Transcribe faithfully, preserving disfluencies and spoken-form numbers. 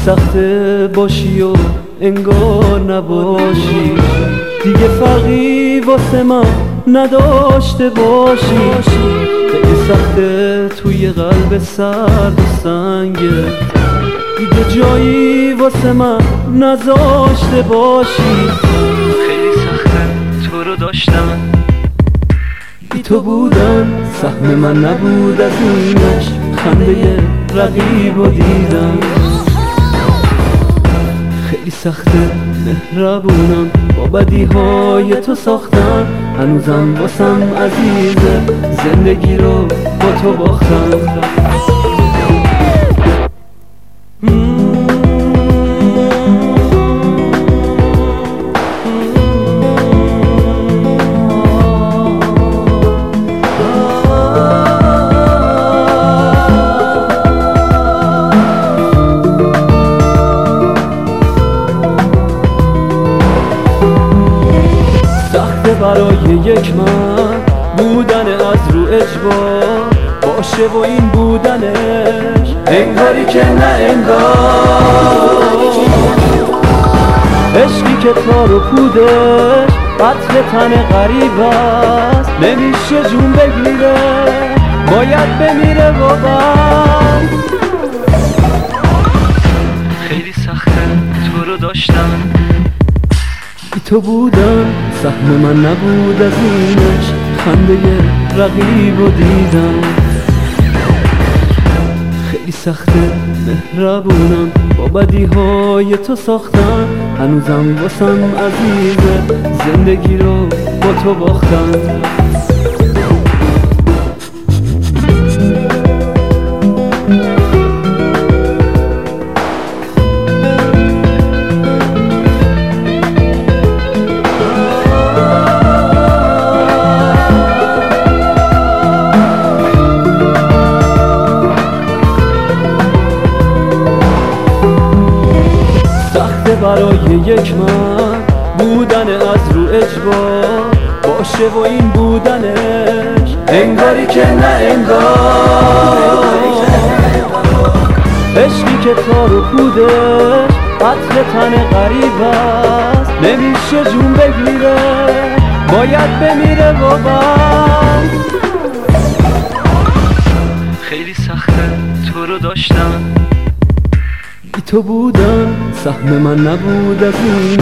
سخته باشی و انگار نباشی، دیگه فرقی واسه من نداشته باشی. خیلی سخته توی قلب سرد و سنگه، دیگه جایی واسه من نذاشته باشی. خیلی سخته تو رو داشتم، بی تو بودم سهم من نبود، از اینش خنده رقیب و دیدم. خیلی سخته مهربونم، با بدیهای تو ساختم، هنوزم واسم عزیزه، زندگی رو با تو باختم. برای یک من بودن از رو اجبار باشه و این بودنش انگاری که نه انگار. عشقی که تار و پودش قتل تن غریب است، نمیشه جون بگیره باید بمیره واقعا. خیلی سخته تو رو داشتم، بی تو بودم سهم من نبود، از اینش خنده رقیب و دیدم. خیلی سخته مهربونم، با بدیهای تو ساختم، هنوزم واسم عزیزه، زندگی رو با تو باختم. برای یک من بودن از رو اجبار باشه و این بودنش انگاری که نه انگار. عشقی که تار و پودش قتل تن غریب است، نمیشه جون بگیره باید بمیره واقعا. خیلی سخته تو رو داشتم، بی تو بودم سهم من نبود، از این